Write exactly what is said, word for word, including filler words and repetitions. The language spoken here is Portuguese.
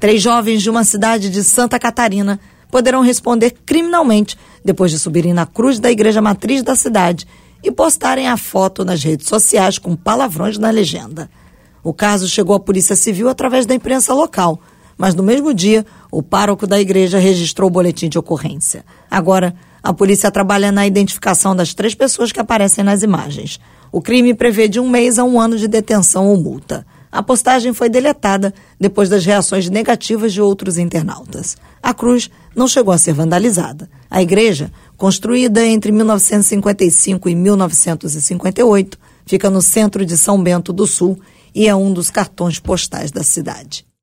Três jovens de uma cidade de Santa Catarina poderão responder criminalmente depois de subirem na cruz da igreja matriz da cidade e postarem a foto nas redes sociais com palavrões na legenda. O caso chegou à Polícia Civil através da imprensa local, mas no mesmo dia, o pároco da igreja registrou o boletim de ocorrência. Agora, a polícia trabalha na identificação das três pessoas que aparecem nas imagens. O crime prevê de um mês a um ano de detenção ou multa. A postagem foi deletada depois das reações negativas de outros internautas. A cruz não chegou a ser vandalizada. A igreja, construída entre mil novecentos e cinquenta e cinco e mil novecentos e cinquenta e oito, fica no centro de São Bento do Sul e é um dos cartões postais da cidade.